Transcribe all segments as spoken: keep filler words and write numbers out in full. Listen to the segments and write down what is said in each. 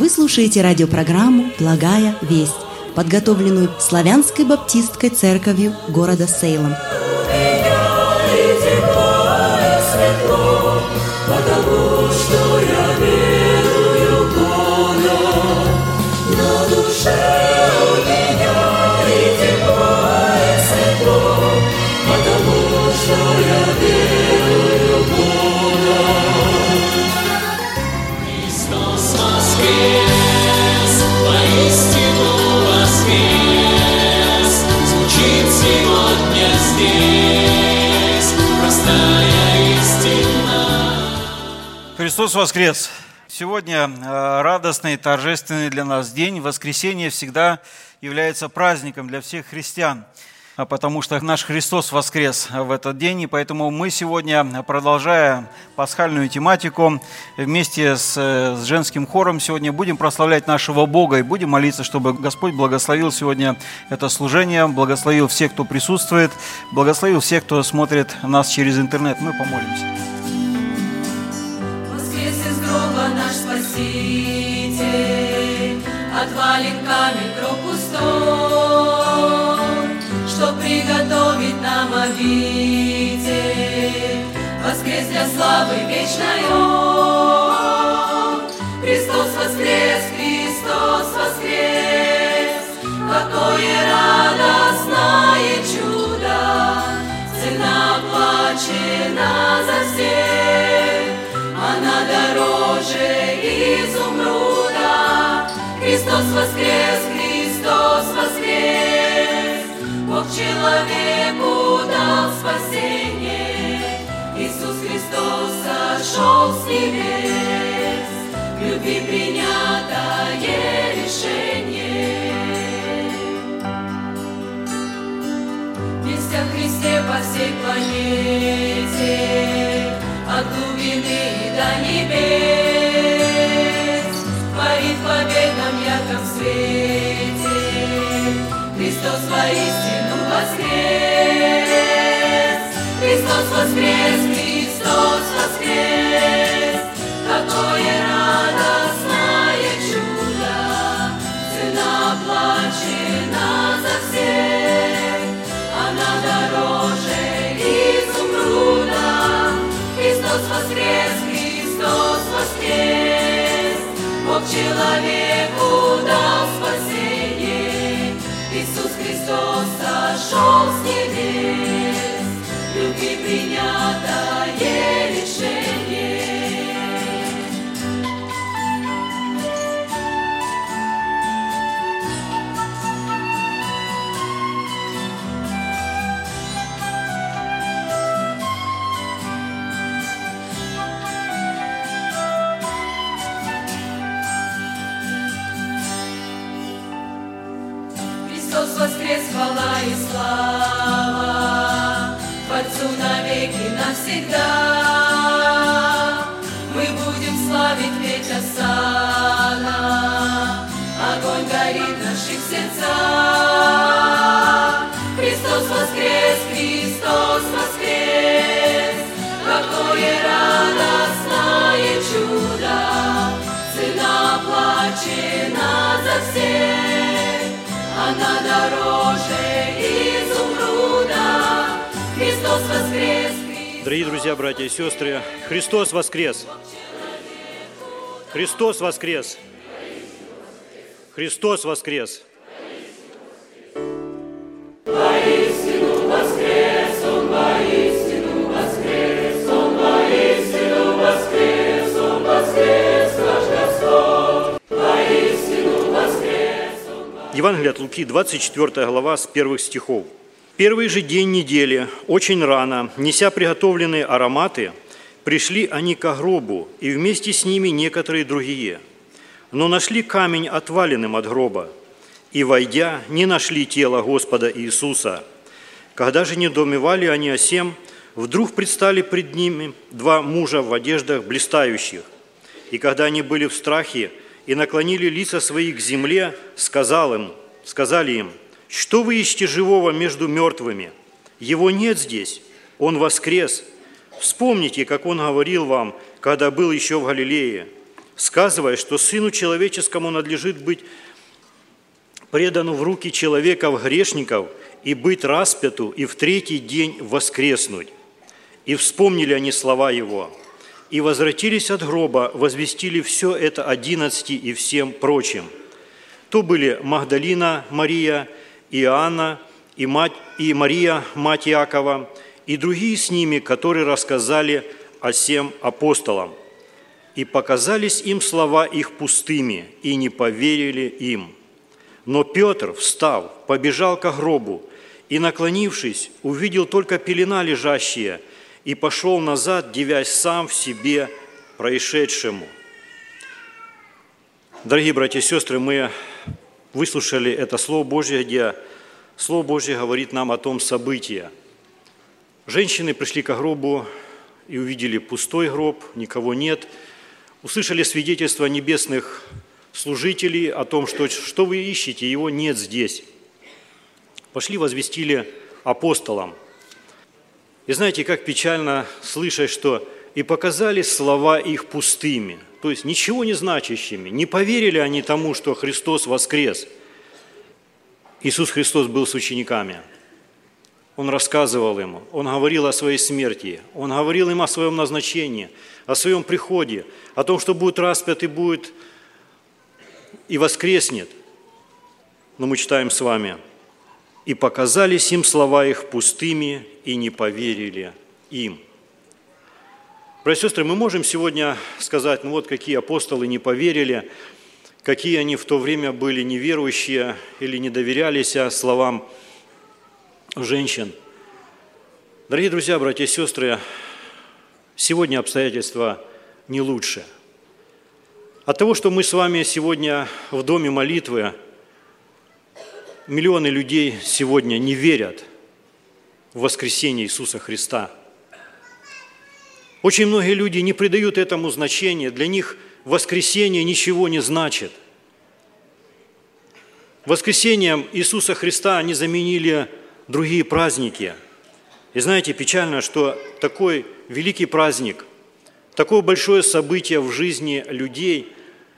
Вы слушаете радиопрограмму «Благая весть», подготовленную Славянской баптистской церковью города Сейлом. Потому что я верую Бога, на душе у меня и тепло, и светло, потому что я верую Бога. Христос воскрес, воистину воскрес, звучит сегодня здесь простая истина. Христос воскрес! Сегодня радостный и торжественный для нас день. Воскресенье всегда является праздником для всех христиан, потому что наш Христос воскрес в этот день. И поэтому мы сегодня, продолжая пасхальную тематику, вместе с, с женским хором сегодня будем прославлять нашего Бога и будем молиться, чтобы Господь благословил сегодня это служение, благословил всех, кто присутствует, благословил всех, кто смотрит нас через интернет. Мы помолимся. Наш Спаситель, отвален камень гроб пустой, что приготовить нам обитель, воскрес для славы вечной Он. Христос воскрес, Христос воскрес, какое радостное чудо, цена оплачена за всех, она дороже изумруда. Христос воскрес, Христос воскрес, Бог человеку дал спасение. Иисус Христос сошел с небес, в любви принятое решение. Весть о Христе по всей планете, от глубины до небес, парит в победном ярком свете. Христос воистину воскрес, Христос воскрес, Христос воскрес, какое радостное чудо, цена оплачена за всех, она дороже изумруда. Христос воскрес, Христос воскрес, Бог человеку дал спасение. Иисус Христос сошел с небес, в любви принятое решение. Христос воскрес, хвала и слава Отцу навеки навсегда. Мы будем славить ведь осана, огонь горит в наших сердцах. Христос воскрес, Христос воскрес, какое радостное чудо, цена оплачена за всех, она дороже изумруда. Христос воскрес. Дорогие друзья, братья и сестры, Христос воскрес! Христос воскрес! Христос воскрес! Воистину воскрес, Он воистину воскрес, Он воистину воскрес, Он воскрес, наш Господь, воистину воскрес. Евангелие от Луки, двадцать четвёртая глава, с первых стихов. Первый же день недели, очень рано, неся приготовленные ароматы, пришли они ко гробу, и вместе с ними некоторые другие. Но нашли камень отваленным от гроба, и, войдя, не нашли тело Господа Иисуса. Когда же недоумевали они о сем, вдруг предстали пред ними два мужа в одеждах блистающих. И когда они были в страхе и наклонили лица свои к земле, сказал им, сказали им: «Что вы ищете живого между мертвыми? Его нет здесь, Он воскрес. Вспомните, как Он говорил вам, когда был еще в Галилее. сказывая, что Сыну Человеческому надлежит быть предану в руки человеков-грешников и быть распяту, и в третий день воскреснуть. И вспомнили они слова Его, и возвратились от гроба, возвестили все это одиннадцати и всем прочим. То были Магдалина Мария, Иоанна, и, мать, и Мария, мать Иакова, и другие с ними, которые рассказали о сем апостолам. И показались им слова их пустыми, и не поверили им. Но Петр, встав, побежал ко гробу, и, наклонившись, увидел только пелена лежащая, и пошел назад, дивясь сам в себе происшедшему. Дорогие братья и сестры, мы выслушали это Слово Божье, где Слово Божье говорит нам о том событии. Женщины пришли к гробу и увидели пустой гроб, никого нет. Услышали свидетельство небесных служителей о том, что, что вы ищете, его нет здесь. Пошли, возвестили апостолам. И знаете, как печально слышать, что «и показали слова их пустыми», то есть ничего не значащими. Не поверили они тому, что Христос воскрес. Иисус Христос был с учениками. Он рассказывал им, Он говорил о своей смерти, Он говорил им о своем назначении, о своем приходе, о том, что будет распят и будет и воскреснет. Но мы читаем с вами: «И показались им слова их пустыми, и не поверили им». Братья и сестры, мы можем сегодня сказать, ну вот какие апостолы не поверили, какие они в то время были неверующие или не доверялись словам женщин. Дорогие друзья, братья и сестры, сегодня обстоятельства не лучше. От того, что мы с вами сегодня в доме молитвы, миллионы людей сегодня не верят в воскресение Иисуса Христа. Очень многие люди не придают этому значения, для них воскресение ничего не значит. Воскресением Иисуса Христа они заменили другие праздники. И знаете, печально, что такой великий праздник, такое большое событие в жизни людей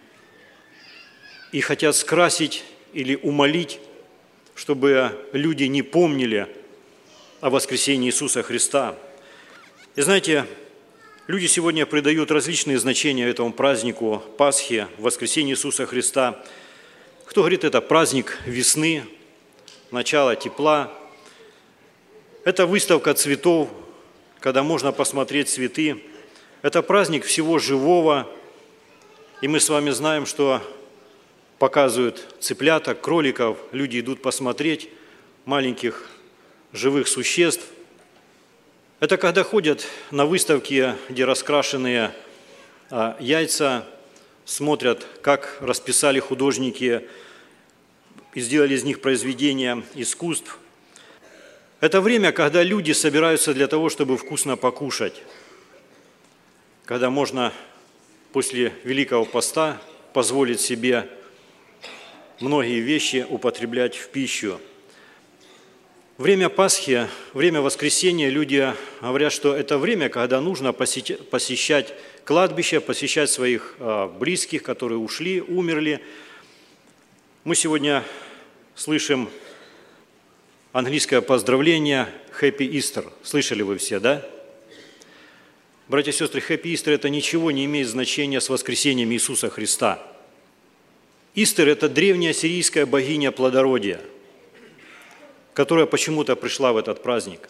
и хотят скрасить или умолить, чтобы люди не помнили о воскресении Иисуса Христа. И знаете, люди сегодня придают различные значения этому празднику Пасхи, воскресению Иисуса Христа. Кто говорит, это праздник весны, начало тепла. Это выставка цветов, когда можно посмотреть цветы. Это праздник всего живого. И мы с вами знаем, что показывают цыпляток, кроликов. Люди идут посмотреть маленьких живых существ. Это когда ходят на выставки, где раскрашенные яйца, смотрят, как расписали художники и сделали из них произведения искусств. Это время, когда люди собираются для того, чтобы вкусно покушать, когда можно после Великого Поста позволить себе многие вещи употреблять в пищу. Время Пасхи, время воскресения, люди говорят, что это время, когда нужно посещать кладбище, посещать своих близких, которые ушли, умерли. Мы сегодня слышим английское поздравление «Happy Easter». Слышали вы все, да? Братья и сестры, Happy Easter – это ничего не имеет значения с воскресением Иисуса Христа. Истер – это древняя сирийская богиня плодородия, которая почему-то пришла в этот праздник.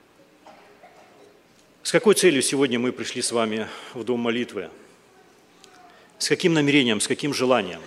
С какой целью сегодня мы пришли с вами в дом молитвы? С каким намерением, с каким желанием?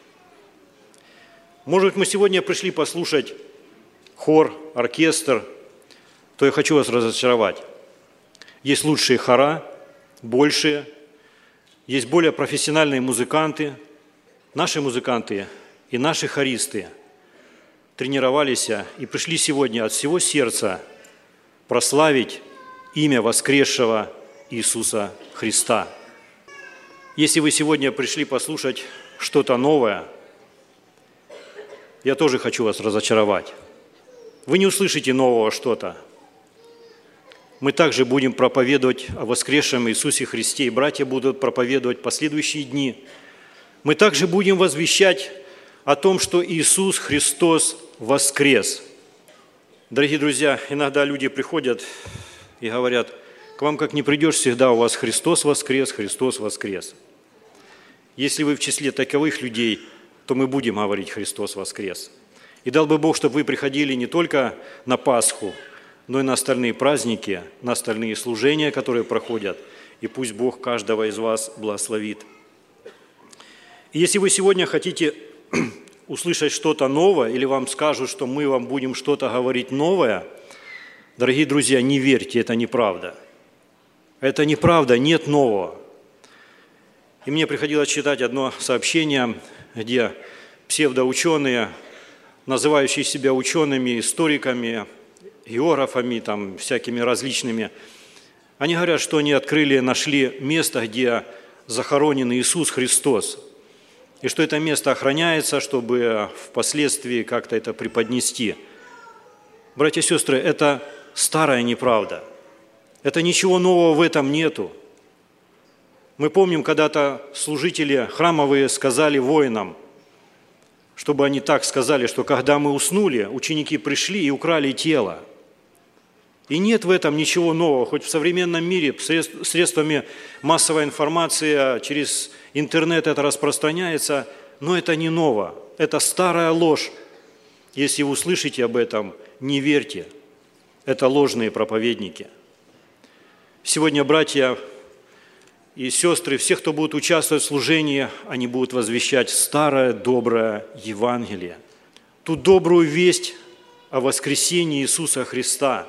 Может быть, мы сегодня пришли послушать хор, оркестр, то я хочу вас разочаровать. Есть лучшие хора, большие, есть более профессиональные музыканты. Наши музыканты и наши хористы тренировались и пришли сегодня от всего сердца прославить имя воскресшего Иисуса Христа. Если вы сегодня пришли послушать что-то новое, я тоже хочу вас разочаровать. Вы не услышите нового что-то. Мы также будем проповедовать о воскресшем Иисусе Христе, и братья будут проповедовать последующие дни мы также будем возвещать о том, что Иисус Христос воскрес. Дорогие друзья, иногда люди приходят и говорят: к вам как ни придешь, всегда у вас Христос воскрес, Христос воскрес. Если вы в числе таковых людей, то мы будем говорить «Христос воскрес». И дал бы Бог, чтобы вы приходили не только на Пасху, но и на остальные праздники, на остальные служения, которые проходят. И пусть Бог каждого из вас благословит. И если вы сегодня хотите услышать что-то новое, или вам скажут, что мы вам будем что-то говорить новое, дорогие друзья, не верьте, это неправда. Это неправда, нет нового. И мне приходилось читать одно сообщение, где псевдоученые, называющие себя учеными, историками, географами, там, всякими различными, они говорят, что они открыли, нашли место, где захоронен Иисус Христос, и что это место охраняется, чтобы впоследствии как-то это преподнести. Братья и сестры, это старая неправда. Это ничего нового в этом нету. Мы помним, когда-то служители храмовые сказали воинам, чтобы они так сказали, что когда мы уснули, ученики пришли и украли тело. И нет в этом ничего нового, хоть в современном мире средствами массовой информации, через интернет это распространяется, но это не ново, это старая ложь. Если вы услышите об этом, не верьте, это ложные проповедники. Сегодня, братья и сестры, все, кто будут участвовать в служении, они будут возвещать старое доброе Евангелие, ту добрую весть о воскресении Иисуса Христа,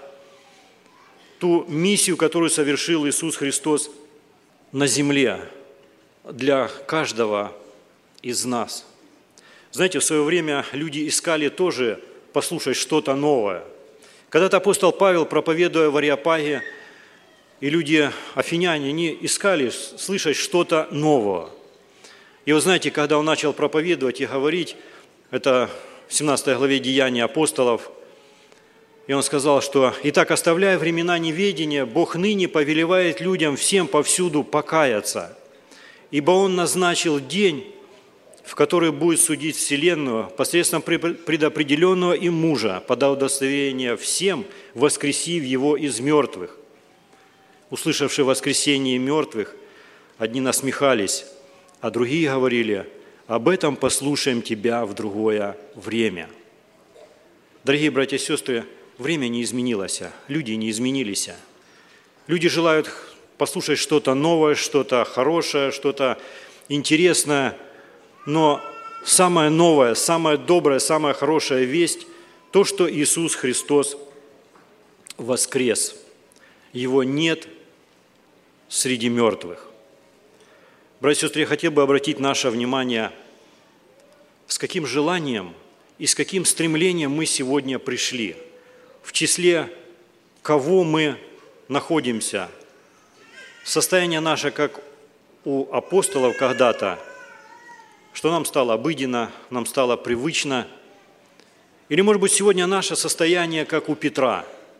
ту миссию, которую совершил Иисус Христос на земле для каждого из нас. Знаете, в свое время люди искали тоже послушать что-то новое. Когда-то апостол Павел, проповедуя в Ареопаге, и люди, афиняне, они искали слышать что-то нового. И вы знаете, когда он начал проповедовать и говорить, это в семнадцатой главе Деяний апостолов, и он сказал, что «Итак, оставляя времена неведения, Бог ныне повелевает людям всем повсюду покаяться, ибо Он назначил день, в который будет судить вселенную посредством предопределенного им мужа, подав удостоверение всем, воскресив его из мертвых». Услышавшие воскресение мертвых, одни насмехались, а другие говорили: «Об этом послушаем тебя в другое время». Дорогие братья и сестры, время не изменилось, люди не изменились. Люди желают послушать что-то новое, что-то хорошее, что-то интересное, но самое новое, самое доброе, самая хорошая весть – то, что Иисус Христос воскрес. Его нет среди мертвых. Братья и сестры, я хотел бы обратить наше внимание, с каким желанием и с каким стремлением мы сегодня пришли, в числе кого мы находимся. Состояние наше, как у апостолов когда-то, что нам стало обыденно, нам стало привычно. Или, может быть, сегодня наше состояние, как у Петра.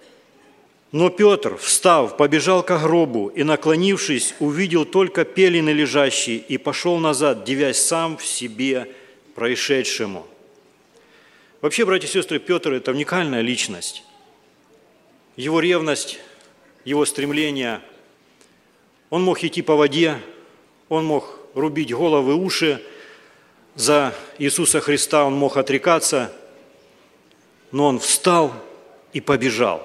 Но Петр, встав, побежал ко гробу и, наклонившись, увидел только пелены лежащие и пошел назад, дивясь сам в себе происшедшему. Вообще, братья и сестры, Петр – это уникальная личность. Его ревность, его стремление. Он мог идти по воде, он мог рубить головы, уши. За Иисуса Христа он мог отрекаться, но он встал и побежал.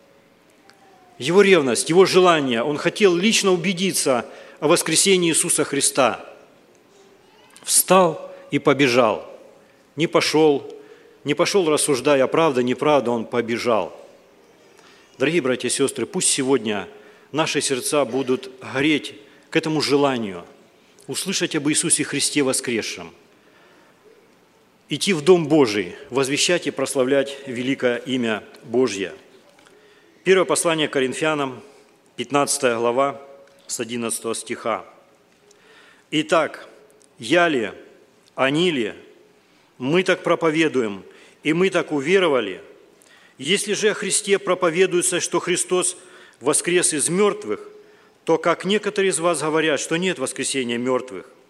Его ревность, его желание, он хотел лично убедиться о воскресении Иисуса Христа. Встал и побежал. Не пошел, не пошел, рассуждая, правда, неправда, он побежал. Дорогие братья и сестры, пусть сегодня наши сердца будут гореть к этому желанию, услышать об Иисусе Христе воскресшем, идти в Дом Божий, возвещать и прославлять великое имя Божье. Первое послание к Коринфянам, пятнадцатая глава, с одиннадцатого стиха. «Итак, я ли, они ли, мы так проповедуем, и мы так уверовали. Если же о Христе проповедуется, что Христос воскрес из мертвых, то как некоторые из вас говорят, что нет воскресения мертвых.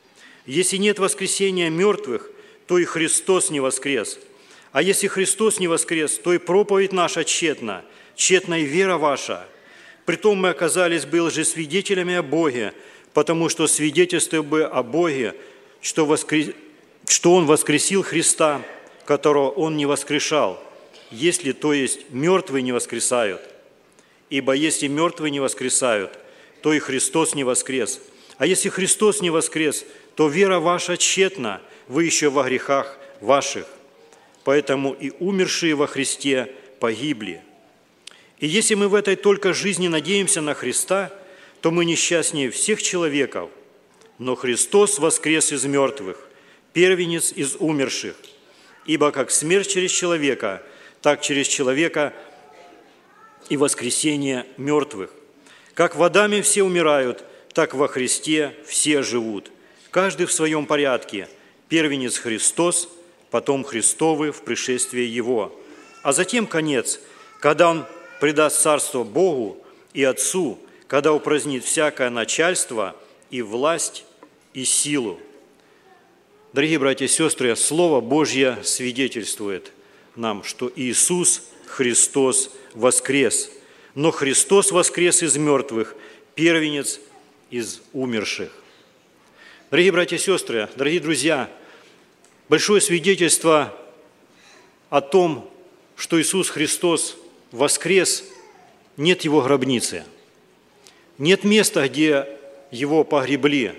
Если нет воскресения мертвых, то и Христос не воскрес. А если Христос не воскрес, то и проповедь наша тщетна, тщетна и вера ваша. Притом мы оказались бы лжесвидетелями о Боге, потому что свидетельствуя бы о Боге, что, воскрес... что Он воскресил Христа, которого Он не воскрешал, если, то есть, мертвые не воскресают. Ибо если мертвые не воскресают, то и Христос не воскрес. А если Христос не воскрес, то вера ваша тщетна, вы еще во грехах ваших. Поэтому и умершие во Христе погибли. И если мы в этой только жизни надеемся на Христа, то мы несчастнее всех человеков. Но Христос воскрес из мертвых, первенец из умерших. Ибо как смерть через человека, так через человека и воскресение мертвых. Как в Адаме все умирают, так во Христе все живут. Каждый в своем порядке. Первенец Христос, потом Христовы в пришествии Его. А затем конец, когда Он предаст царство Богу и Отцу, когда упразднит всякое начальство и власть и силу. Дорогие братья и сестры, Слово Божье свидетельствует нам, что Иисус Христос воскрес. Но Христос воскрес из мертвых, первенец из умерших. Дорогие братья и сестры, дорогие друзья, большое свидетельство о том, что Иисус Христос воскрес, нет Его гробницы. Нет места, где Его погребли.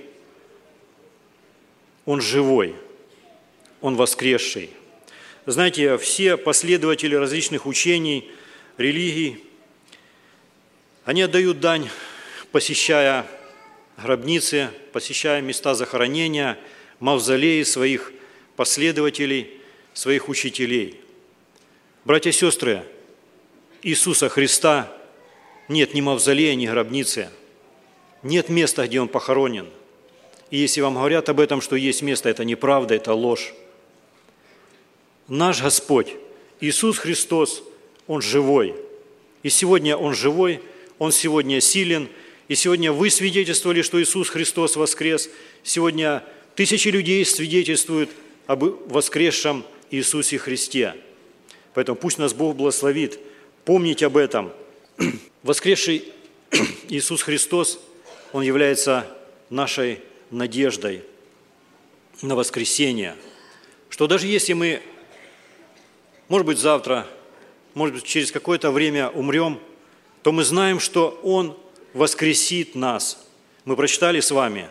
Он живой, Он воскресший. Знаете, все последователи различных учений, религий, они отдают дань, посещая гробницы, посещая места захоронения, мавзолеи своих последователей, своих учителей. Братья и сестры, Иисуса Христа нет ни мавзолея, ни гробницы, нет места, где Он похоронен. И если вам говорят об этом, что есть место, это неправда, это ложь. Наш Господь, Иисус Христос, Он живой. И сегодня Он живой, Он сегодня силен. И сегодня вы свидетельствовали, что Иисус Христос воскрес. Сегодня тысячи людей свидетельствуют об воскресшем Иисусе Христе. Поэтому пусть нас Бог благословит помнить об этом. Воскресший Иисус Христос, Он является нашей надеждой на воскресение. Что даже если мы, может быть, завтра, может быть, через какое-то время умрем, то мы знаем, что Он воскресит нас. Мы прочитали с вами,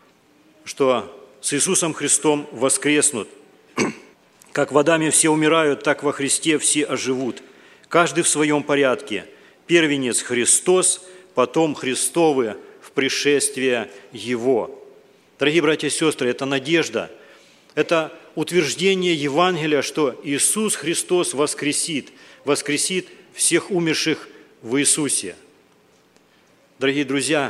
что с Иисусом Христом воскреснут. Как в Адаме все умирают, так во Христе все оживут. Каждый в своем порядке. Первенец Христос, потом Христовы в пришествие Его. Дорогие братья и сестры, это надежда, это утверждение Евангелия, что Иисус Христос воскресит, воскресит всех умерших в Иисусе. Дорогие друзья,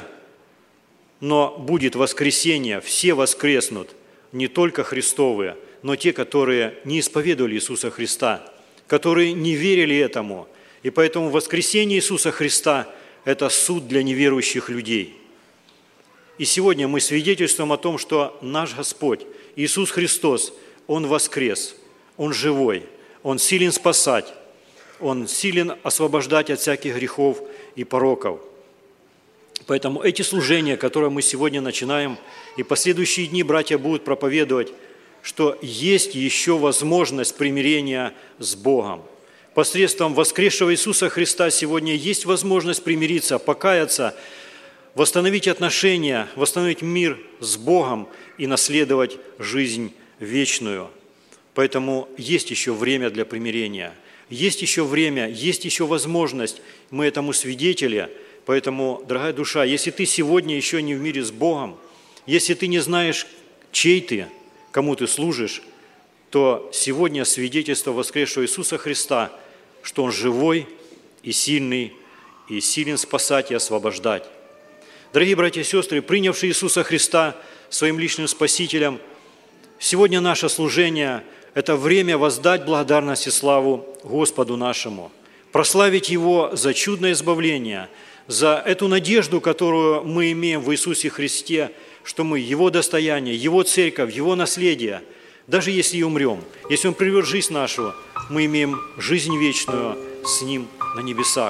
но будет воскресение, все воскреснут, не только Христовые, но те, которые не исповедовали Иисуса Христа, которые не верили этому. И поэтому воскресение Иисуса Христа – это суд для неверующих людей. И сегодня мы свидетельствуем о том, что наш Господь, Иисус Христос, Он воскрес, Он живой, Он силен спасать, Он силен освобождать от всяких грехов и пороков. Поэтому эти служения, которые мы сегодня начинаем, и последующие дни братья будут проповедовать, что есть еще возможность примирения с Богом. Посредством воскресшего Иисуса Христа сегодня есть возможность примириться, покаяться, восстановить отношения, восстановить мир с Богом и наследовать жизнь вечную. Поэтому есть еще время для примирения, есть еще время, есть еще возможность, мы этому свидетели. Поэтому, дорогая душа, если ты сегодня еще не в мире с Богом, если ты не знаешь, чей ты, кому ты служишь, то сегодня свидетельство воскресшего Иисуса Христа, что Он живой и сильный, и силен спасать и освобождать. Дорогие братья и сестры, принявшие Иисуса Христа своим личным Спасителем, сегодня наше служение – это время воздать благодарность и славу Господу нашему, прославить Его за чудное избавление, за эту надежду, которую мы имеем в Иисусе Христе, что мы Его достояние, Его церковь, Его наследие. Даже если и умрем, если Он прервет жизнь нашу, мы имеем жизнь вечную с Ним на небесах.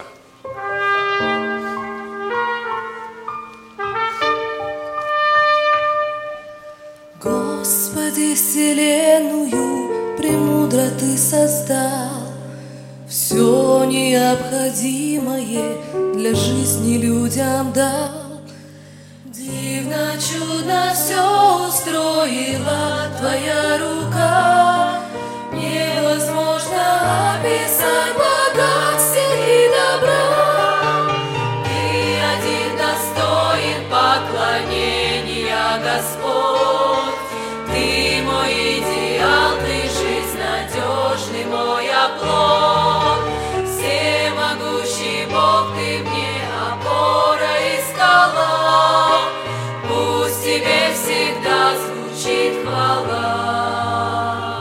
Господи, вселенную премудро Ты создал, все необходимое для жизни людям дал. Дивно, чудно все устроила Твоя рука, невозможно описать богатство и добра. Ты один достоин поклонения, Господь. Ты мой идеал, Ты жизнь надежный, мой оплот. Всемогущий Бог, Ты мне опора и скала. Пусть Тебе всегда звучит хвала.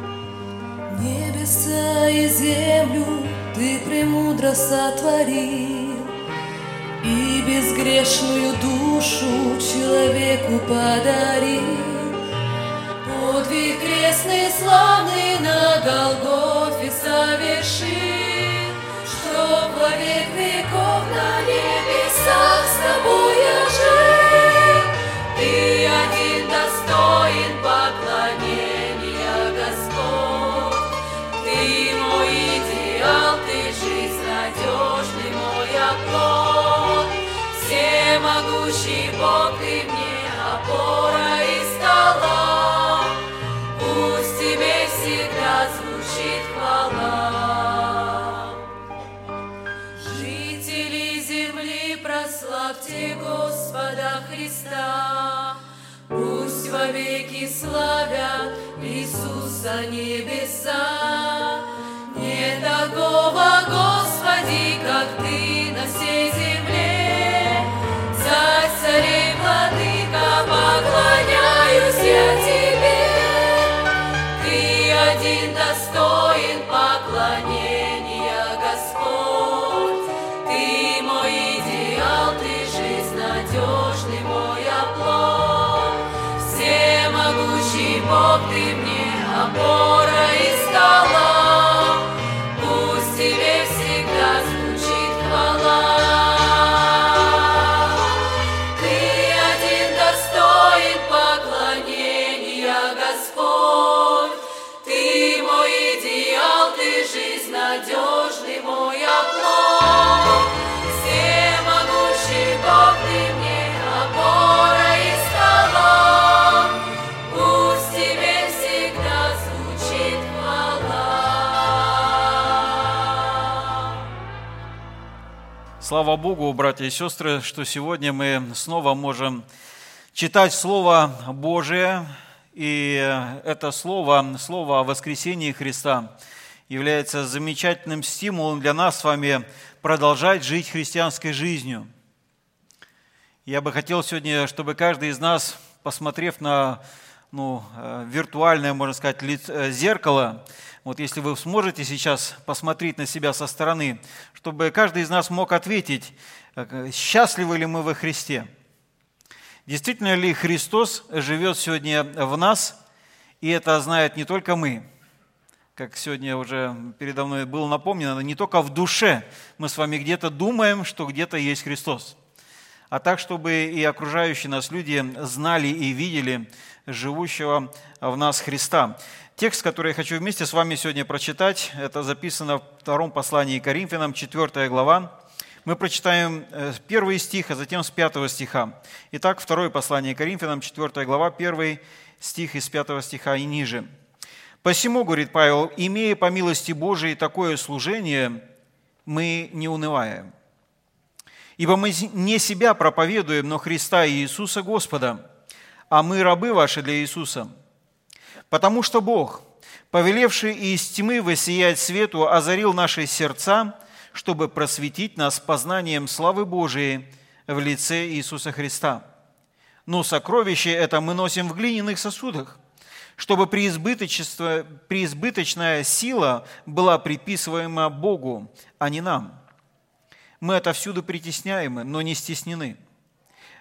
Небеса и землю Ты премудро сотворил, и безгрешную душу человеку подарил. Подвиг крестный славный на Голгофе совершил, чтоб во век веков на небесах с Тобой я жил. Ты один достоин поклонения, Господь. Ты мой идеал, Ты жизнь надежный, мой оплот. Всемогущий Бог, Ты мне опора и скала. Пусть Тебе всегда звучит хвала. Жители земли, прославьте Господа Христа. Пусть вовеки славят Иисуса небеса. Нет такого, Господи, как Ты на всей земле. Царь царей, владыка, поклоняюсь я Тебе. Ты один достоин поклонения, Господь. Ты мой идеал, Ты жизнь надежный, мой оплот. Всемогущий Бог, Ты мне опора и скала. Пусть Тебе всегда звучит хвала. Ты один достоин поклонения, Господь. Ты мой идеал, Ты жизнь надежный, мой оплот. Всемогущий Бог, Ты мне опора и скала. Пусть Тебе всегда звучит хвала. Слава Богу, братья и сестры, что сегодня мы снова можем читать Слово Божие. И это Слово, Слово о воскресении Христа, является замечательным стимулом для нас с вами продолжать жить христианской жизнью. Я бы хотел сегодня, чтобы каждый из нас, посмотрев на ну, виртуальное, можно сказать, лицо, зеркало, вот если вы сможете сейчас посмотреть на себя со стороны, чтобы каждый из нас мог ответить, счастливы ли мы во Христе. Действительно ли Христос живет сегодня в нас, и это знает не только мы, как сегодня уже передо мной было напомнено, не только в душе мы с вами где-то думаем, что где-то есть Христос, а так, чтобы и окружающие нас люди знали и видели живущего в нас Христа. Текст, который я хочу вместе с вами сегодня прочитать, это записано в втором послании к Коринфянам, четвёртая глава. Мы прочитаем первый стих, а затем с пятого стиха. Итак, второе послание к Коринфянам, четвёртая глава, первый стих из пятого стиха и ниже. «Посему, — говорит Павел, — имея по милости Божией такое служение, мы не унываем. Ибо мы не себя проповедуем, но Христа и Иисуса Господа, а мы рабы ваши для Иисуса. Потому что Бог, повелевший из тьмы воссиять свету, озарил наши сердца, чтобы просветить нас познанием славы Божией в лице Иисуса Христа. Но сокровище это мы носим в глиняных сосудах, чтобы преизбыточная сила была приписываема Богу, а не нам. Мы отовсюду притесняемы, но не стеснены.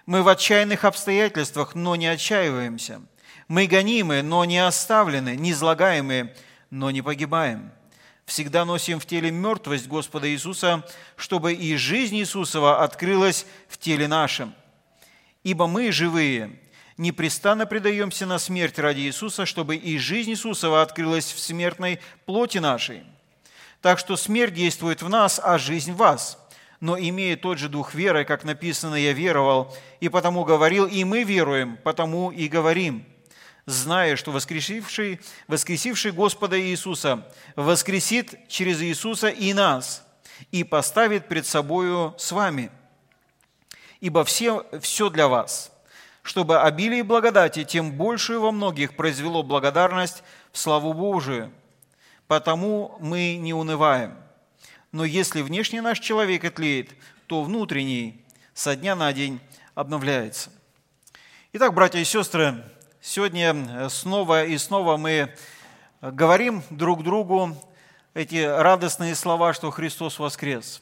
Мы в отчаянных обстоятельствах, но не отчаиваемся. Мы гонимы, но не оставлены, не излагаемы, но не погибаем. Всегда носим в теле мертвость Господа Иисуса, чтобы и жизнь Иисусова открылась в теле нашем. Ибо мы, живые, непрестанно предаемся на смерть ради Иисуса, чтобы и жизнь Иисусова открылась в смертной плоти нашей. Так что смерть действует в нас, а жизнь в вас. Но имея тот же дух веры, как написано, «Я веровал, и потому говорил», и мы веруем, потому и говорим, зная, что воскресивший, воскресивший Господа Иисуса воскресит через Иисуса и нас, и поставит пред собою с вами. Ибо все, все для вас, чтобы обилие благодати тем большую во многих произвело благодарность в славу Божию. Потому мы не унываем. Но если внешний наш человек отлеет, то внутренний со дня на день обновляется. Итак, братья и сестры, сегодня снова и снова мы говорим друг другу эти радостные слова, что Христос воскрес.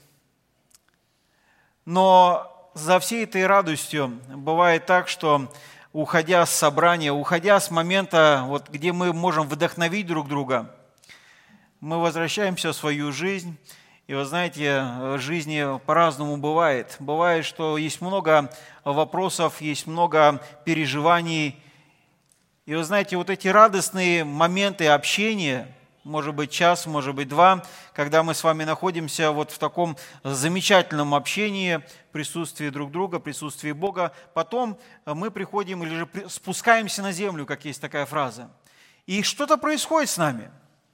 Но за всей этой радостью бывает так, что уходя с собрания, уходя с момента, вот, где мы можем вдохновить друг друга, мы возвращаемся в свою жизнь. И вы знаете, в жизни по-разному бывает. Бывает, что есть много вопросов, есть много переживаний. И вы знаете, вот эти радостные моменты общения, может быть час, может быть два, когда мы с вами находимся вот в таком замечательном общении, присутствии друг друга, присутствии Бога, потом мы приходим или же спускаемся на землю, как есть такая фраза. И что-то происходит с нами.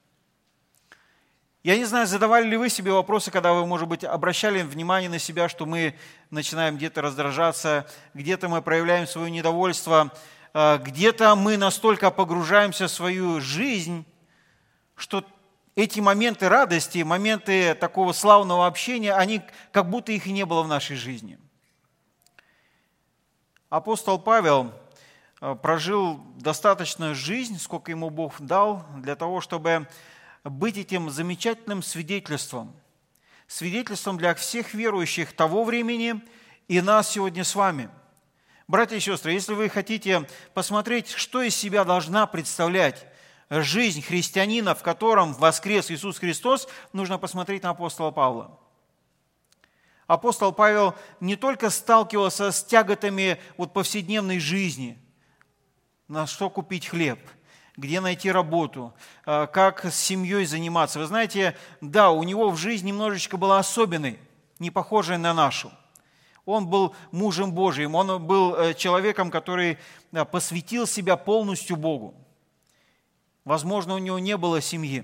Я не знаю, задавали ли вы себе вопросы, когда вы, может быть, обращали внимание на себя, что мы начинаем где-то раздражаться, где-то мы проявляем свое недовольство, где-то мы настолько погружаемся в свою жизнь, что эти моменты радости, моменты такого славного общения, они как будто их и не было в нашей жизни. Апостол Павел прожил достаточную жизнь, сколько ему Бог дал, для того, чтобы быть этим замечательным свидетельством, свидетельством для всех верующих того времени и нас сегодня с вами. Братья и сестры, если вы хотите посмотреть, что из себя должна представлять жизнь христианина, в котором воскрес Иисус Христос, нужно посмотреть на апостола Павла. Апостол Павел не только сталкивался с тяготами вот повседневной жизни, на что купить хлеб, где найти работу, как с семьей заниматься. Вы знаете, да, у него в жизни немножечко была особенной, не похожей на нашу. Он был мужем Божиим, он был человеком, который посвятил себя полностью Богу. Возможно, у него не было семьи,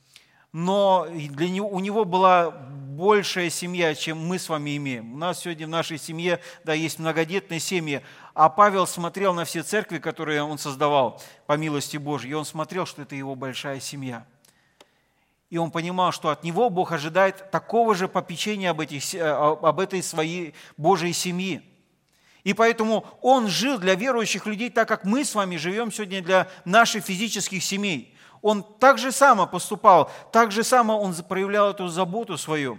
но для него, у него была большая семья, чем мы с вами имеем. У нас сегодня в нашей семье, да, есть многодетные семьи, а Павел смотрел на все церкви, которые он создавал по милости Божьей, и он смотрел, что это его большая семья. И он понимал, что от него Бог ожидает такого же попечения об, этих, об этой своей Божьей семьи. И поэтому он жил для верующих людей так, как мы с вами живем сегодня для наших физических семей. Он так же само поступал, так же само он проявлял эту заботу свою.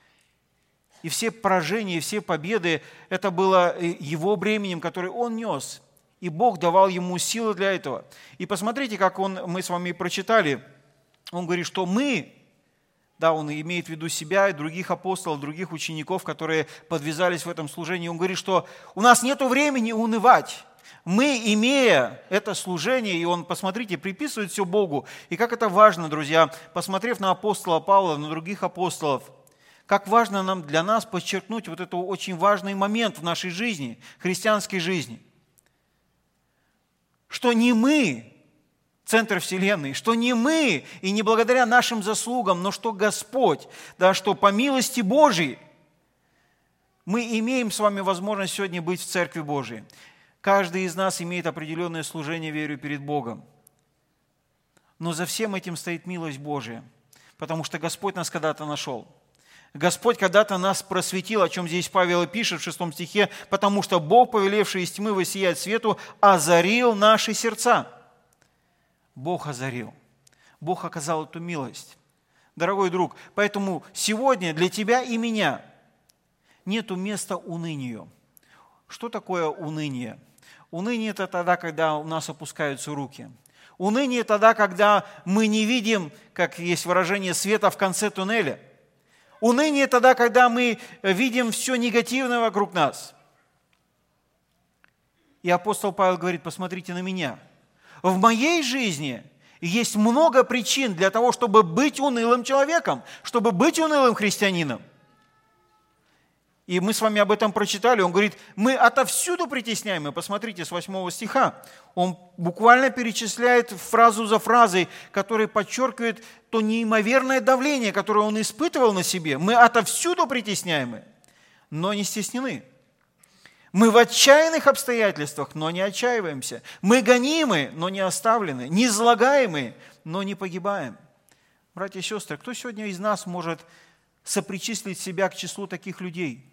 И все поражения, все победы, это было его бременем, которое он нес. И Бог давал ему силы для этого. И посмотрите, как он, мы с вами прочитали. Он говорит, что мы, да, он имеет в виду себя и других апостолов, других учеников, которые подвязались в этом служении. Он говорит, что у нас нет времени унывать. Мы, имея это служение, и он, посмотрите, приписывает все Богу. И как это важно, друзья, посмотрев на апостола Павла, на других апостолов, как важно нам, для нас подчеркнуть вот этот очень важный момент в нашей жизни, христианской жизни. Что не мы центр вселенной, что не мы и не благодаря нашим заслугам, но что Господь, да, что по милости Божией мы имеем с вами возможность сегодня быть в Церкви Божией. Каждый из нас имеет определенное служение, верю, перед Богом. Но за всем этим стоит милость Божия, потому что Господь нас когда-то нашел. Господь когда-то нас просветил, о чем здесь Павел и пишет в шестом стихе, потому что Бог, повелевший из тьмы воссиять свету, озарил наши сердца. Бог озарил. Бог оказал эту милость. Дорогой друг, поэтому сегодня для тебя и меня нету места унынию. Что такое уныние? Уныние – это тогда, когда у нас опускаются руки. Уныние – тогда, когда мы не видим, как есть выражение, света в конце туннеля. Уныние – тогда, когда мы видим все негативное вокруг нас. И апостол Павел говорит: посмотрите на меня. В моей жизни есть много причин для того, чтобы быть унылым человеком, чтобы быть унылым христианином. И мы с вами об этом прочитали. Он говорит: мы отовсюду притесняемы. Посмотрите, с восьмого стиха. Он буквально перечисляет фразу за фразой, которая подчеркивает то неимоверное давление, которое он испытывал на себе. Мы отовсюду притесняемы, но не стеснены. Мы в отчаянных обстоятельствах, но не отчаиваемся. Мы гонимы, но не оставлены. Не излагаемы, но не погибаем. Братья и сестры, кто сегодня из нас может сопричислить себя к числу таких людей?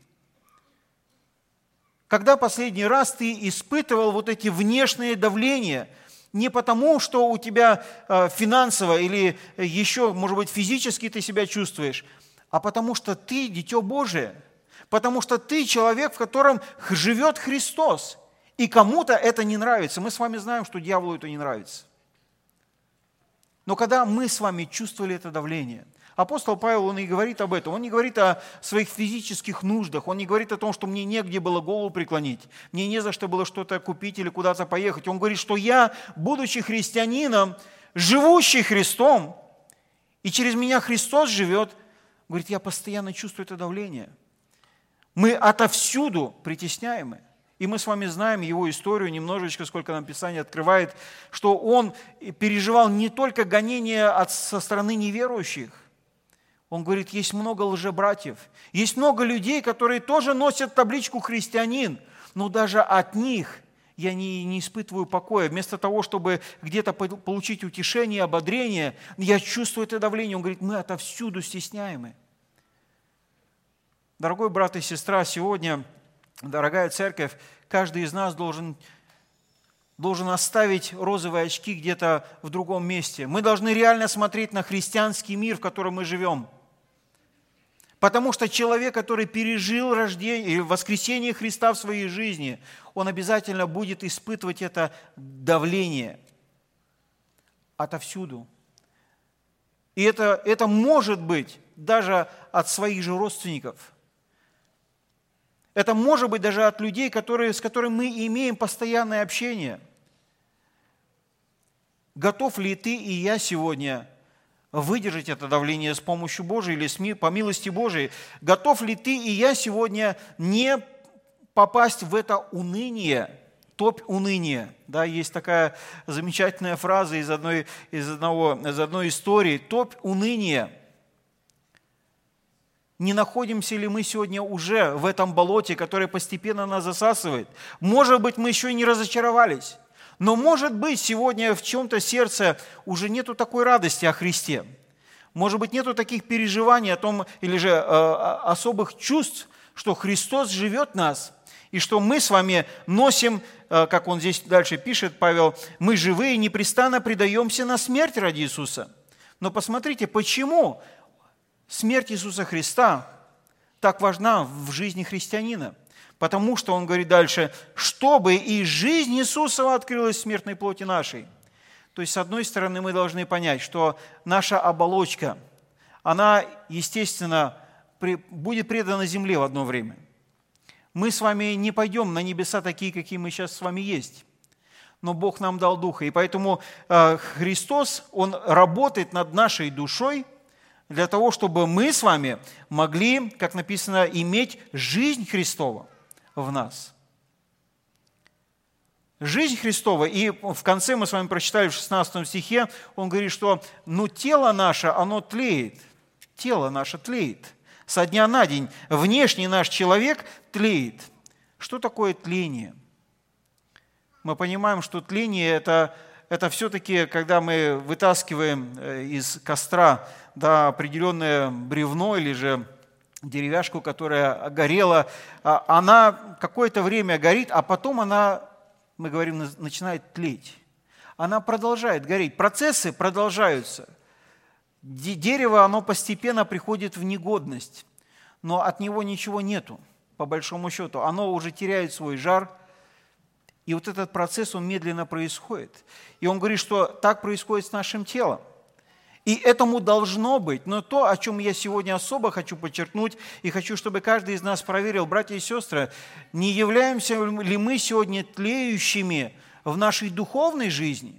Когда последний раз ты испытывал вот эти внешние давления, не потому, что у тебя финансово или еще, может быть, физически ты себя чувствуешь, а потому что ты дитё Божие, потому что ты человек, в котором живет Христос, и кому-то это не нравится. Мы с вами знаем, что дьяволу это не нравится. Но когда мы с вами чувствовали это давление, апостол Павел, он и говорит об этом. Он не говорит о своих физических нуждах, он не говорит о том, что мне негде было голову преклонить, мне не за что было что-то купить или куда-то поехать. Он говорит, что я, будучи христианином, живущий Христом, и через меня Христос живет, говорит, я постоянно чувствую это давление. Мы отовсюду притесняемы. И мы с вами знаем его историю немножечко, сколько нам Писание открывает, что он переживал не только гонения от, со стороны неверующих. Он говорит, есть много лжебратьев, есть много людей, которые тоже носят табличку «христианин», но даже от них я не, не испытываю покоя. Вместо того, чтобы где-то получить утешение, ободрение, я чувствую это давление. Он говорит, мы отовсюду стесняемы. Дорогой брат и сестра, сегодня, дорогая церковь, каждый из нас должен, должен оставить розовые очки где-то в другом месте. Мы должны реально смотреть на христианский мир, в котором мы живем. Потому что человек, который пережил рождение или воскресение Христа в своей жизни, он обязательно будет испытывать это давление отовсюду. И это, это может быть даже от своих же родственников. Это может быть даже от людей, которые, с которыми мы имеем постоянное общение. Готов ли ты и я сегодня выдержать это давление с помощью Божией или по милости Божией? Готов ли ты и я сегодня не попасть в это уныние, топь уныния? Да, есть такая замечательная фраза из одной, из одного, из одной истории. Топь уныния. Не находимся ли мы сегодня уже в этом болоте, которое постепенно нас засасывает? Может быть, мы еще и не разочаровались. Но, может быть, сегодня в чем-то сердце уже нету такой радости о Христе. Может быть, нету таких переживаний о том, или же э, особых чувств, что Христос живет в нас, и что мы с вами носим, э, как он здесь дальше пишет, Павел, мы живые, непрестанно предаемся на смерть ради Иисуса. Но посмотрите, почему смерть Иисуса Христа так важна в жизни христианина? Потому что он говорит дальше, чтобы и жизнь Иисусова открылась в смертной плоти нашей. То есть, с одной стороны, мы должны понять, что наша оболочка, она, естественно, будет предана земле в одно время. Мы с вами не пойдем на небеса такие, какие мы сейчас с вами есть. Но Бог нам дал Духа. И поэтому Христос, Он работает над нашей душой, для того, чтобы мы с вами могли, как написано, иметь жизнь Христову в нас. Жизнь Христова. И в конце мы с вами прочитали в шестнадцатом стихе, он говорит, что ну, тело наше, оно тлеет. Тело наше тлеет. Со дня на день внешний наш человек тлеет. Что такое тление? Мы понимаем, что тление – это, это все-таки, когда мы вытаскиваем из костра да, определенное бревно или же деревяшку, которая горела, она какое-то время горит, а потом она, мы говорим, начинает тлеть. Она продолжает гореть. Процессы продолжаются. Дерево, оно постепенно приходит в негодность, но от него ничего нету. по большому счету. Оно уже теряет свой жар. И вот этот процесс, он медленно происходит. И он говорит, что так происходит с нашим телом. И этому должно быть. Но то, о чем я сегодня особо хочу подчеркнуть, и хочу, чтобы каждый из нас проверил, братья и сестры, не являемся ли мы сегодня тлеющими в нашей духовной жизни?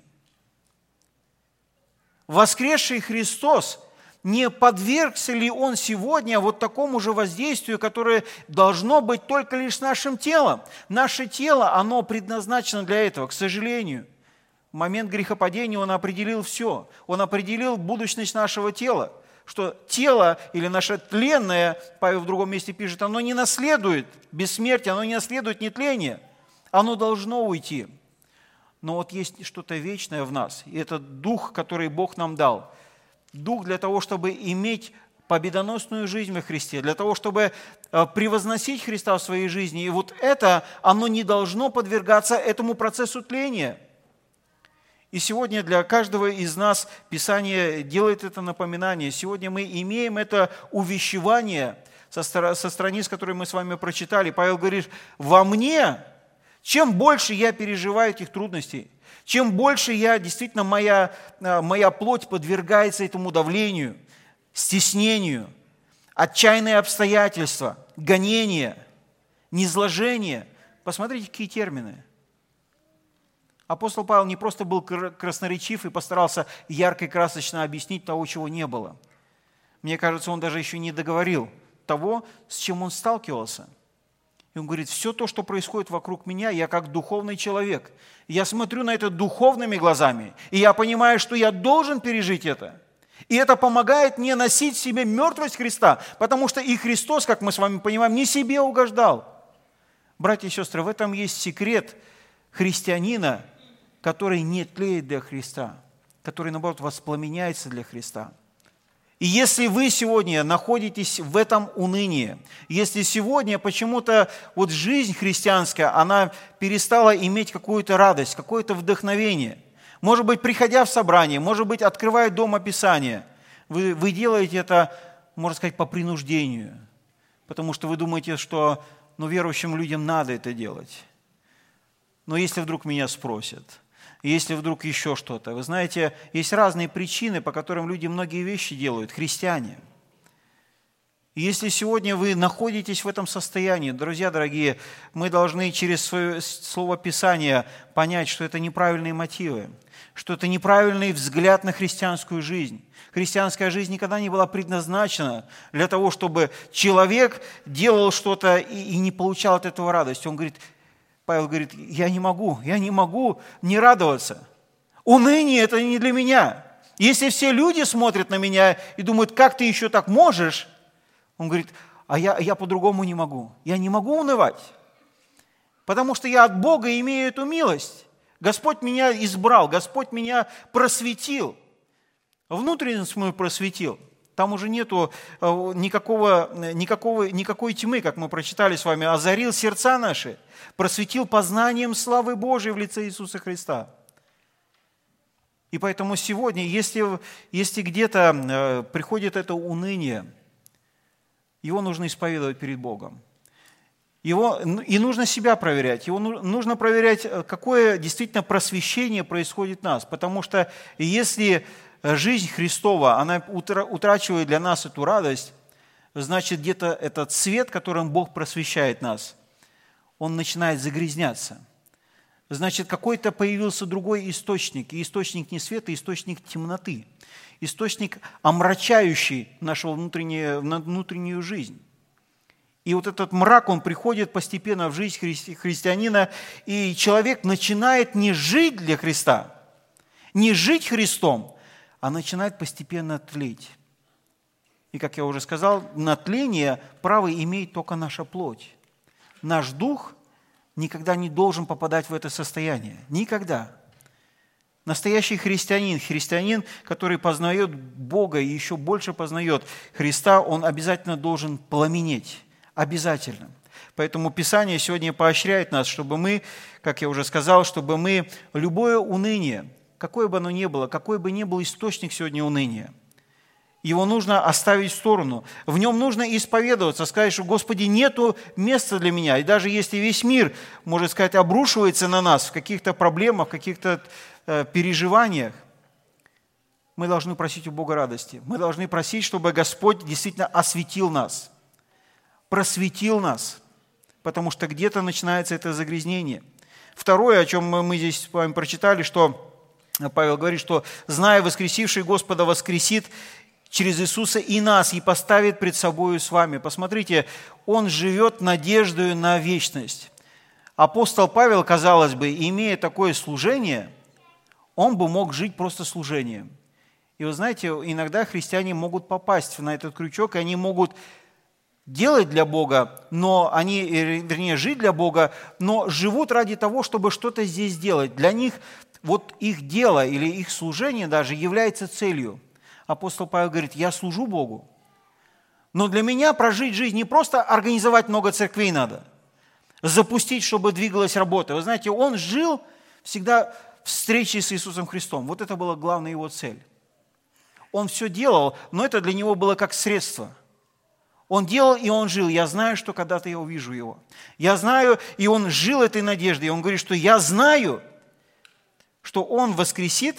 Воскресший Христос, не подвергся ли Он сегодня вот такому же воздействию, которое должно быть только лишь с нашим телом? Наше тело, оно предназначено для этого, к сожалению. В момент грехопадения Он определил все. Он определил будущность нашего тела, что тело или наше тленное, Павел в другом месте пишет, оно не наследует бессмертие, оно не наследует нетление, оно должно уйти. Но вот есть что-то вечное в нас, и это дух, который Бог нам дал. Дух для того, чтобы иметь победоносную жизнь во Христе, для того, чтобы превозносить Христа в своей жизни. И вот это, оно не должно подвергаться этому процессу тления. И сегодня для каждого из нас Писание делает это напоминание. Сегодня мы имеем это увещевание со страниц, которые мы с вами прочитали. Павел говорит, во мне, чем больше я переживаю этих трудностей, чем больше я, действительно, моя, моя плоть подвергается этому давлению, стеснению, отчаянные обстоятельства, гонения, низложение. Посмотрите, какие термины. Апостол Павел не просто был красноречив и постарался ярко и красочно объяснить того, чего не было. Мне кажется, он даже еще не договорил того, с чем он сталкивался. И он говорит, все то, что происходит вокруг меня, я как духовный человек. Я смотрю на это духовными глазами, и я понимаю, что я должен пережить это. И это помогает мне носить в себе мертвость Христа, потому что и Христос, как мы с вами понимаем, не себе угождал. Братья и сестры, в этом есть секрет христианина, который не тлеет для Христа, который, наоборот, воспламеняется для Христа. И если вы сегодня находитесь в этом унынии, если сегодня почему-то вот жизнь христианская, она перестала иметь какую-то радость, какое-то вдохновение, может быть, приходя в собрание, может быть, открывая дома Писания, вы, вы делаете это, можно сказать, по принуждению, потому что вы думаете, что ну, верующим людям надо это делать. Но если вдруг меня спросят, если вдруг еще что-то. Вы знаете, есть разные причины, по которым люди многие вещи делают, христиане. И если сегодня вы находитесь в этом состоянии, друзья дорогие, мы должны через свое слово Писания понять, что это неправильные мотивы, что это неправильный взгляд на христианскую жизнь. Христианская жизнь никогда не была предназначена для того, чтобы человек делал что-то и, и не получал от этого радость. Он говорит, Павел говорит, я не могу, я не могу не радоваться. Уныние – это не для меня. Если все люди смотрят на меня и думают, как ты еще так можешь, он говорит, а я, я по-другому не могу. Я не могу унывать, потому что я от Бога имею эту милость. Господь меня избрал, Господь меня просветил, внутренность мою просветил. Там уже нету никакого, никакого, никакой тьмы, как мы прочитали с вами, озарил сердца наши, просветил познанием славы Божией в лице Иисуса Христа. И поэтому сегодня, если, если где-то приходит это уныние, его нужно исповедовать перед Богом. Его, и нужно себя проверять. Его нужно проверять, какое действительно просвещение происходит в нас. Потому что если жизнь Христова, она утрачивает для нас эту радость, значит, где-то этот свет, которым Бог просвещает нас, он начинает загрязняться. Значит, какой-то появился другой источник. И источник не света, а источник темноты. Источник, омрачающий нашу внутреннюю, внутреннюю жизнь. И вот этот мрак, он приходит постепенно в жизнь хри- христианина, и человек начинает не жить для Христа, не жить Христом, а начинает постепенно тлеть. И, как я уже сказал, на тление право имеет только наша плоть. Наш дух никогда не должен попадать в это состояние. Никогда. Настоящий христианин, христианин, который познает Бога и еще больше познает Христа, он обязательно должен пламенеть. Обязательно. Поэтому Писание сегодня поощряет нас, чтобы мы, как я уже сказал, чтобы мы любое уныние, какое бы оно ни было, какой бы ни был источник сегодня уныния, Его нужно оставить в сторону. В нем нужно исповедоваться, сказать, что, Господи, нету места для меня. И даже если весь мир, можно сказать, обрушивается на нас в каких-то проблемах, в каких-то э, переживаниях, мы должны просить у Бога радости. Мы должны просить, чтобы Господь действительно осветил нас, просветил нас, потому что где-то начинается это загрязнение. Второе, о чем мы здесь с вами прочитали, что Павел говорит, что, зная воскресивший Господа, воскресит через Иисуса и нас, и поставит пред собою с вами. Посмотрите, он живет надеждою на вечность. Апостол Павел, казалось бы, имея такое служение, он бы мог жить просто служением. И вы знаете, иногда христиане могут попасть на этот крючок, и они могут делать для Бога, но они, вернее, жить для Бога, но живут ради того, чтобы что-то здесь сделать. Для них вот их дело или их служение даже является целью. Апостол Павел говорит, я служу Богу, но для меня прожить жизнь не просто организовать много церквей надо, запустить, чтобы двигалась работа. Вы знаете, он жил всегда в встрече с Иисусом Христом. Вот это была главная его цель. Он все делал, но это для него было как средство. Он делал, и он жил. Я знаю, что когда-то я увижу его. Я знаю, и он жил этой надеждой. И он говорит, что я знаю, что он воскресит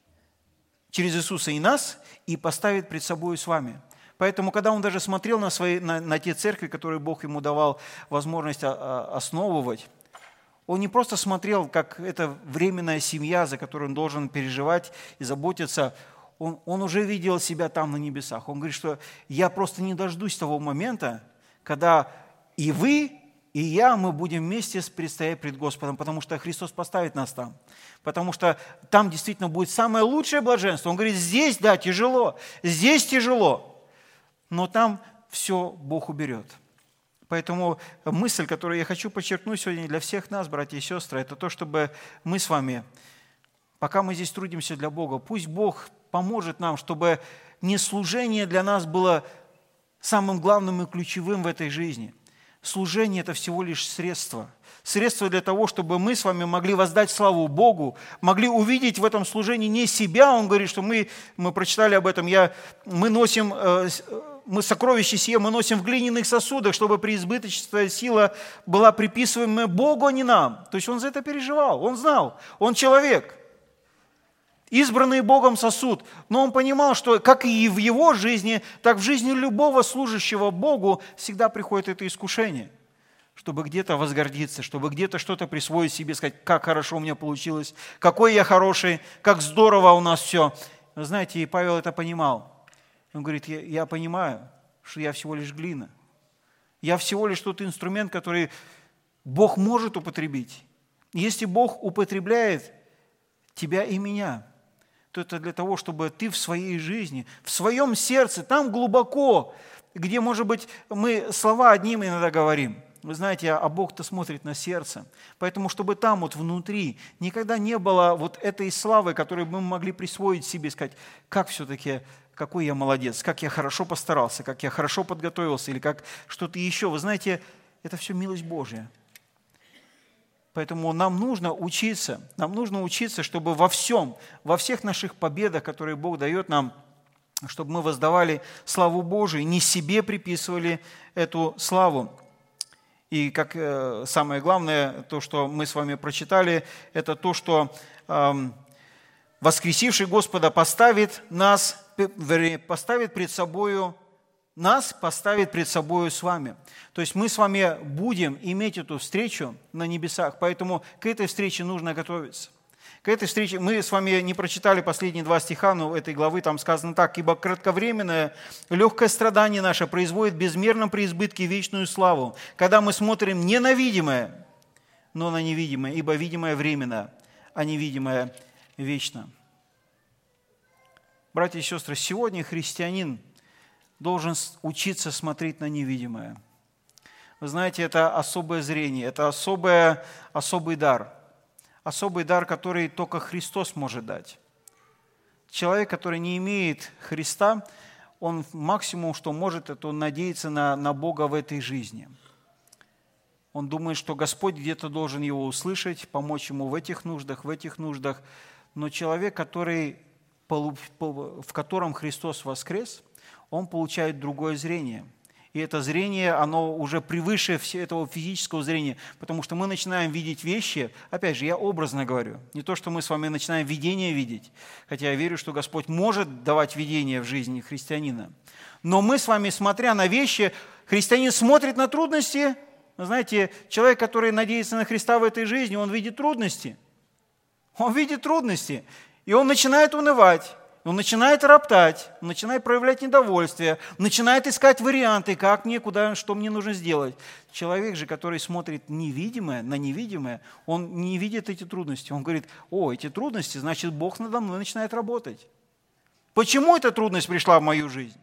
через Иисуса и нас, и поставит пред собой с вами. Поэтому, когда он даже смотрел на, свои, на, на те церкви, которые Бог ему давал возможность основывать, он не просто смотрел, как это временная семья, за которую он должен переживать и заботиться. Он, он уже видел себя там на небесах. Он говорит, что я просто не дождусь того момента, когда и вы, и я, мы будем вместе предстоять пред Господом, потому что Христос поставит нас там. Потому что там действительно будет самое лучшее блаженство. Он говорит, здесь, да, тяжело, здесь тяжело, но там все Бог уберет. Поэтому мысль, которую я хочу подчеркнуть сегодня для всех нас, братья и сестры, это то, чтобы мы с вами, пока мы здесь трудимся для Бога, пусть Бог поможет нам, чтобы не служение для нас было самым главным и ключевым в этой жизни. Служение – это всего лишь средство. Средство для того, чтобы мы с вами могли воздать славу Богу, могли увидеть в этом служении не себя. Он говорит, что мы, мы прочитали об этом, я, мы носим, мы сокровища сие, мы носим в глиняных сосудах, чтобы преизбыточная сила была приписываемая Богу, а не нам. То есть он за это переживал, он знал, он человек. Избранный Богом сосуд. Но он понимал, что как и в его жизни, так в жизни любого служащего Богу всегда приходит это искушение, чтобы где-то возгордиться, чтобы где-то что-то присвоить себе, сказать, как хорошо у меня получилось, какой я хороший, как здорово у нас все. Вы знаете, и Павел это понимал. Он говорит, я, я понимаю, что я всего лишь глина. Я всего лишь тот инструмент, который Бог может употребить. Если Бог употребляет тебя и меня, то это для того, чтобы ты в своей жизни, в своем сердце, там глубоко, где, может быть, мы слова одним иногда говорим. Вы знаете, а Бог-то смотрит на сердце. Поэтому, чтобы там вот внутри никогда не было вот этой славы, которую мы могли присвоить себе, сказать, как все-таки, какой я молодец, как я хорошо постарался, как я хорошо подготовился, или как что-то еще. Вы знаете, это все милость Божья. Поэтому нам нужно учиться, нам нужно учиться, чтобы во всем, во всех наших победах, которые Бог дает нам, чтобы мы воздавали славу Божию, не себе приписывали эту славу. И как э, самое главное, то, что мы с вами прочитали, это то, что э, воскресивший Господа поставит нас, вернее, поставит пред собою нас поставит пред собою с вами. То есть мы с вами будем иметь эту встречу на небесах, поэтому к этой встрече нужно готовиться. К этой встрече мы с вами не прочитали последние два стиха, но в этой главы там сказано так: «Ибо кратковременное легкое страдание наше производит в безмерном преизбытке вечную славу, когда мы смотрим не на видимое, но на невидимое, ибо видимое временно, а невидимое вечно». Братья и сестры, сегодня христианин должен учиться смотреть на невидимое. Вы знаете, это особое зрение, это особое, особый дар. Особый дар, который только Христос может дать. Человек, который не имеет Христа, он максимум, что может, это он надеяться на, на Бога в этой жизни. Он думает, что Господь где-то должен его услышать, помочь ему в этих нуждах, в этих нуждах. Но человек, который, в котором Христос воскрес, он получает другое зрение. И это зрение, оно уже превыше всего этого физического зрения, потому что мы начинаем видеть вещи, опять же, я образно говорю, не то, что мы с вами начинаем видение видеть, хотя я верю, что Господь может давать видение в жизни христианина. Но мы с вами, смотря на вещи, христианин смотрит на трудности. Знаете, человек, который надеется на Христа в этой жизни, он видит трудности. Он видит трудности, и он начинает унывать. Он начинает роптать, он начинает проявлять недовольствие, начинает искать варианты, как мне, куда, что мне нужно сделать. Человек же, который смотрит невидимое на невидимое, он не видит эти трудности. Он говорит: о, эти трудности, значит, Бог надо мной начинает работать. Почему эта трудность пришла в мою жизнь?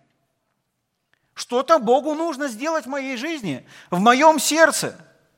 Что-то Богу нужно сделать в моей жизни, в моем сердце.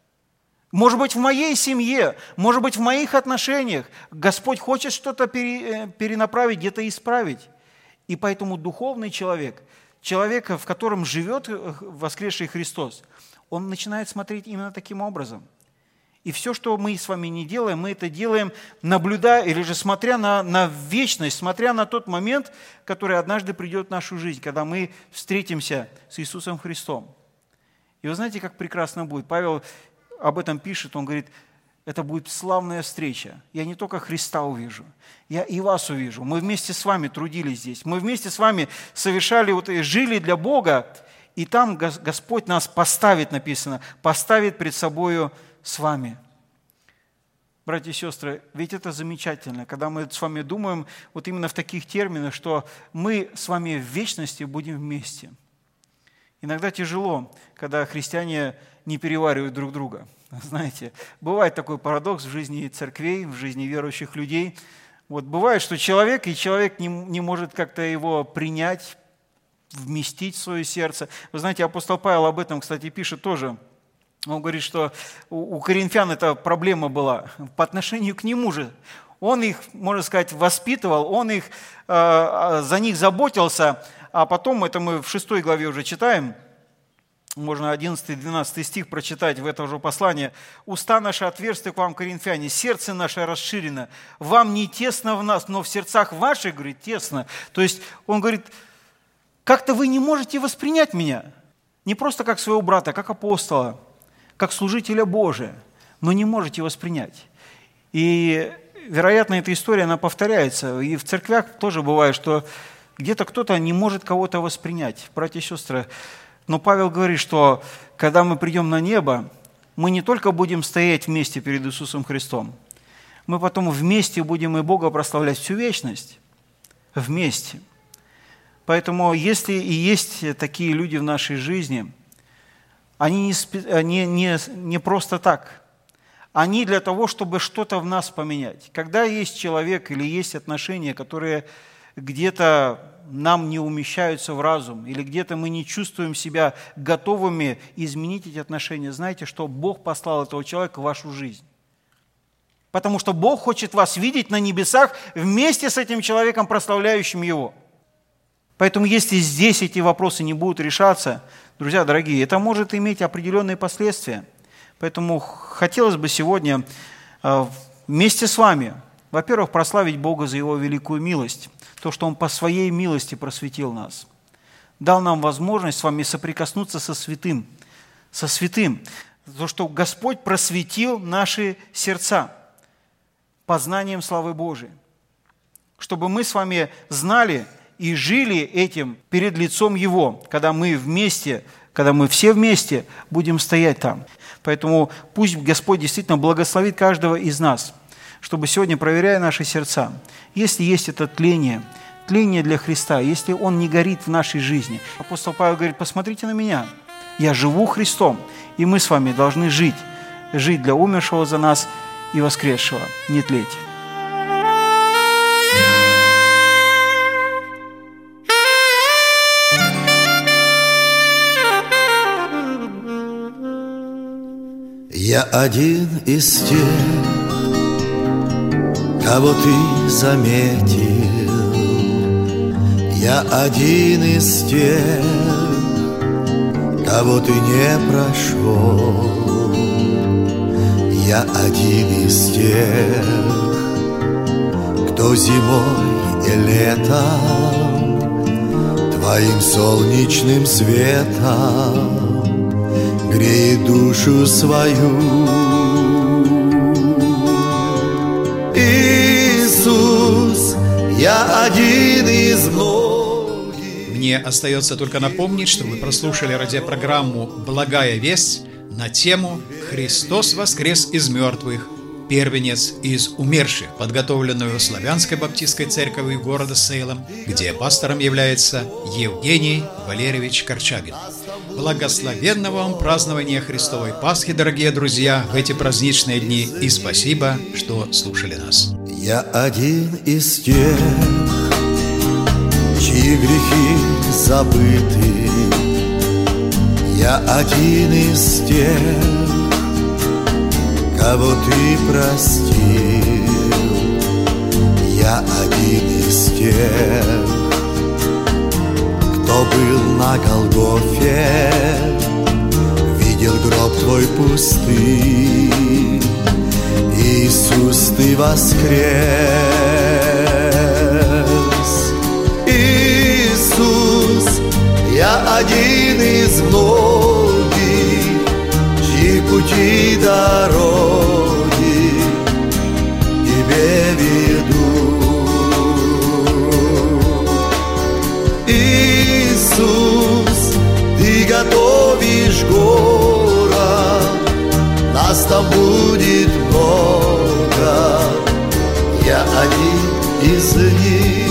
Может быть, в моей семье, может быть, в моих отношениях. Господь хочет что-то перенаправить, где-то исправить. И поэтому духовный человек, человек, в котором живет воскресший Христос, он начинает смотреть именно таким образом. И все, что мы с вами не делаем, мы это делаем, наблюдая или же смотря на, на вечность, смотря на тот момент, который однажды придет в нашу жизнь, когда мы встретимся с Иисусом Христом. И вы знаете, как прекрасно будет. Павел об этом пишет, он говорит: это будет славная встреча. Я не только Христа увижу, я и вас увижу. Мы вместе с вами трудились здесь, мы вместе с вами совершали, вот, жили для Бога, и там Господь нас поставит, написано, поставит пред собою с вами. Братья и сестры, ведь это замечательно, когда мы с вами думаем вот именно в таких терминах, что мы с вами в вечности будем вместе. Иногда тяжело, когда христиане не переваривают друг друга. Знаете, бывает такой парадокс в жизни церквей, в жизни верующих людей. Вот бывает, что человек, и человек не, не может как-то его принять, вместить в свое сердце. Вы знаете, апостол Павел об этом, кстати, пишет тоже. Он говорит, что у, у коринфян эта проблема была по отношению к нему же. Он их, можно сказать, воспитывал, он их, э, за них заботился, а потом, это мы в шестой главе уже читаем, можно одиннадцатый-двенадцатый стих прочитать в этом же послании. «Уста наши отверсты к вам, коринфяне, сердце наше расширено. Вам не тесно в нас, но в сердцах ваших, говорит, тесно». То есть он говорит: как-то вы не можете воспринять меня. Не просто как своего брата, как апостола, как служителя Божия, но не можете воспринять. И, вероятно, эта история, она повторяется. И в церквях тоже бывает, что где-то кто-то не может кого-то воспринять. Братья и сестры, но Павел говорит, что когда мы придем на небо, мы не только будем стоять вместе перед Иисусом Христом, мы потом вместе будем и Бога прославлять всю вечность. Вместе. Поэтому если и есть такие люди в нашей жизни, они не, не, не просто так. Они для того, чтобы что-то в нас поменять. Когда есть человек или есть отношения, которые где-то нам не умещаются в разум, или где-то мы не чувствуем себя готовыми изменить эти отношения, знаете, что Бог послал этого человека в вашу жизнь. Потому что Бог хочет вас видеть на небесах вместе с этим человеком, прославляющим Его. Поэтому если здесь эти вопросы не будут решаться, друзья дорогие, это может иметь определенные последствия. Поэтому хотелось бы сегодня вместе с вами, во-первых, прославить Бога за Его великую милость, то, что Он по Своей милости просветил нас, дал нам возможность с вами соприкоснуться со святым, со святым, то, что Господь просветил наши сердца познанием славы Божией, чтобы мы с вами знали и жили этим перед лицом Его, когда мы вместе, когда мы все вместе будем стоять там. Поэтому пусть Господь действительно благословит каждого из нас, чтобы сегодня, проверяя наши сердца, если есть это тление, тление для Христа, если он не горит в нашей жизни. Апостол Павел говорит: посмотрите на меня, я живу Христом, и мы с вами должны жить, жить для умершего за нас и воскресшего, не тлеть. Я один из тех, кого ты заметил. Я один из тех, кого ты не прошел. Я один из тех, кто зимой и летом своим солнечным светом греет душу свою. Иисус, я один из многих. Мне остается только напомнить, что вы прослушали радиопрограмму «Благая весть» на тему «Христос воскрес из мертвых, первенец из умерших», подготовленную Славянской баптистской церковью города Сейлом, где пастором является Евгений Валерьевич Корчагин. Благословенного вам празднования Христовой Пасхи, дорогие друзья, в эти праздничные дни, и спасибо, что слушали нас. Я один из тех, чьи грехи забыты. Я один из тех, кого ты простил. Я один из тех, кто был на Голгофе, видел гроб твой пустый. Иисус, ты воскрес. Иисус, я один из многих, чьи пути дороги тебе ведут. Иисус, ты готовишь город, нас там будет много, я один из них.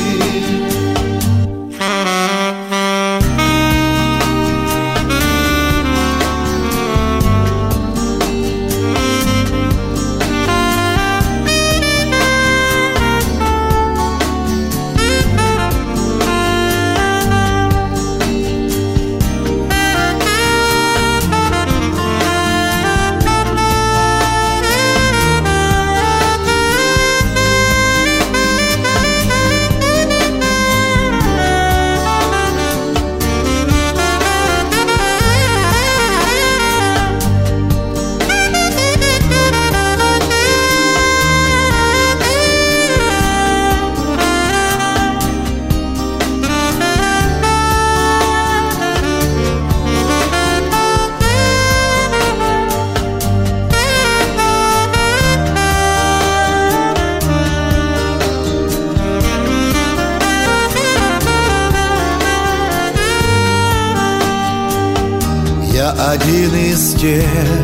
Я один из тех,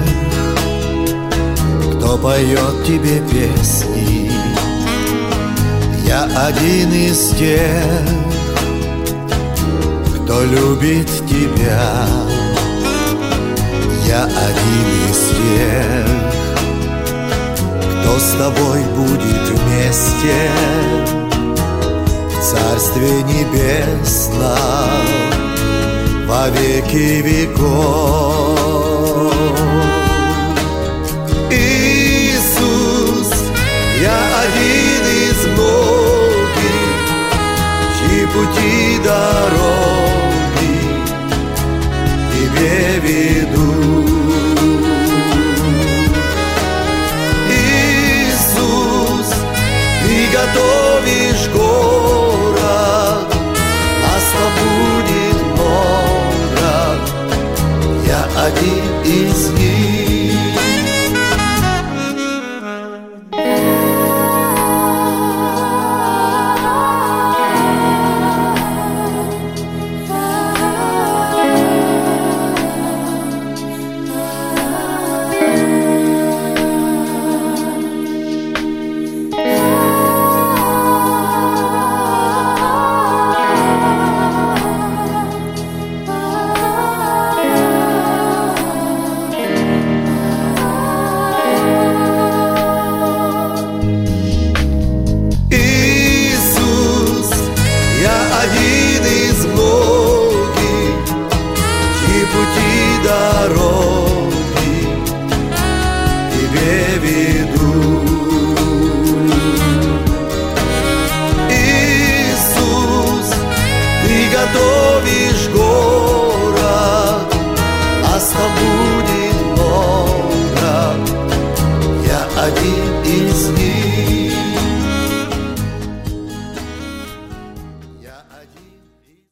кто поет тебе песни. Я один из тех, кто любит тебя. Я один из тех, кто с тобой будет вместе в Царстве Небесном во веки веков. Иисус, я один из многих, чьи пути дороги тебе ведут. Иисус, ты готовишь город, нас там будет много, я один из них. Готовишь город, а с тобой